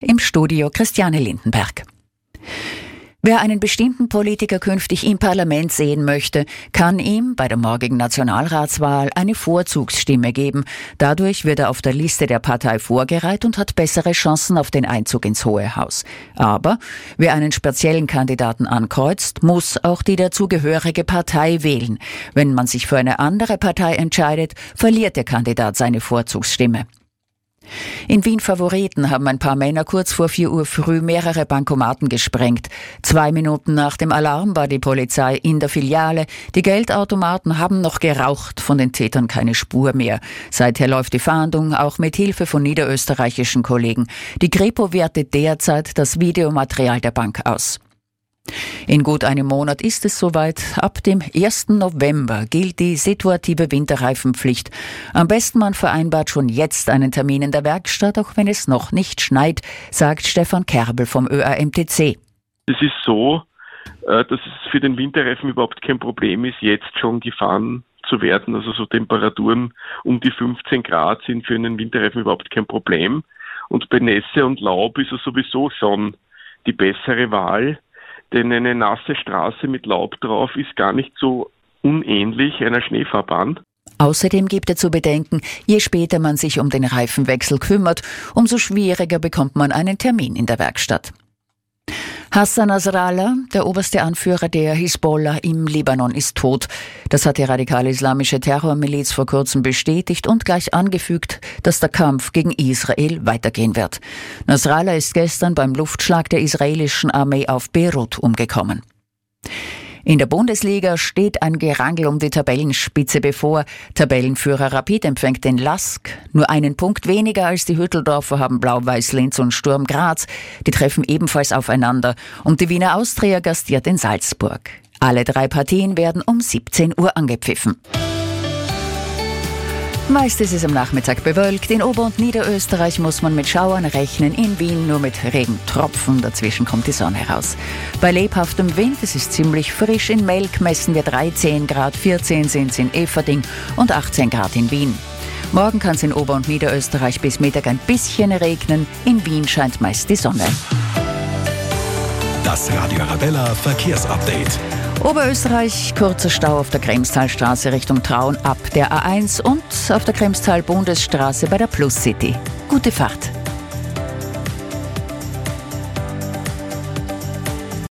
Im Studio Christiane Lindenberg. Wer einen bestimmten Politiker künftig im Parlament sehen möchte, kann ihm bei der morgigen Nationalratswahl eine Vorzugsstimme geben. Dadurch wird er auf der Liste der Partei vorgereiht und hat bessere Chancen auf den Einzug ins Hohe Haus. Aber wer einen speziellen Kandidaten ankreuzt, muss auch die dazugehörige Partei wählen. Wenn man sich für eine andere Partei entscheidet, verliert der Kandidat seine Vorzugsstimme. In Wien Favoriten haben ein paar Männer kurz vor 4 Uhr früh mehrere Bankomaten gesprengt. 2 Minuten nach dem Alarm war die Polizei in der Filiale. Die Geldautomaten haben noch geraucht, von den Tätern keine Spur mehr. Seither läuft die Fahndung auch mit Hilfe von niederösterreichischen Kollegen. Die Kripo wertet derzeit das Videomaterial der Bank aus. In gut einem Monat ist es soweit. Ab dem 1. November gilt die situative Winterreifenpflicht. Am besten man vereinbart schon jetzt einen Termin in der Werkstatt, auch wenn es noch nicht schneit, sagt Stefan Kerbel vom ÖAMTC. Es ist so, dass es für den Winterreifen überhaupt kein Problem ist, jetzt schon gefahren zu werden. Also so Temperaturen um die 15 Grad sind für einen Winterreifen überhaupt kein Problem. Und bei Nässe und Laub ist es sowieso schon die bessere Wahl. Denn eine nasse Straße mit Laub drauf ist gar nicht so unähnlich einer Schneefahrbahn. Außerdem gibt er zu bedenken, je später man sich um den Reifenwechsel kümmert, umso schwieriger bekommt man einen Termin in der Werkstatt. Hassan Nasrallah, der oberste Anführer der Hisbollah im Libanon, ist tot. Das hat die radikal-islamische Terrormiliz vor kurzem bestätigt und gleich angefügt, dass der Kampf gegen Israel weitergehen wird. Nasrallah ist gestern beim Luftschlag der israelischen Armee auf Beirut umgekommen. In der Bundesliga steht ein Gerangel um die Tabellenspitze bevor. Tabellenführer Rapid empfängt den LASK. Nur einen Punkt weniger als die Hütteldorfer haben Blau-Weiß Linz und Sturm Graz. Die treffen ebenfalls aufeinander. Und die Wiener Austria gastiert in Salzburg. Alle 3 Partien werden um 17 Uhr angepfiffen. Meist ist es am Nachmittag bewölkt. In Ober- und Niederösterreich muss man mit Schauern rechnen. In Wien nur mit Regentropfen. Dazwischen kommt die Sonne raus. Bei lebhaftem Wind, es ist ziemlich frisch. In Melk messen wir 13 Grad, 14 sind es in Eferding und 18 Grad in Wien. Morgen kann es in Ober- und Niederösterreich bis Mittag ein bisschen regnen. In Wien scheint meist die Sonne. Das Radio Arabella Verkehrsupdate. Oberösterreich, kurzer Stau auf der Kremstalstraße Richtung Traun ab der A1 und auf der Kremstal-Bundesstraße bei der Plus City. Gute Fahrt.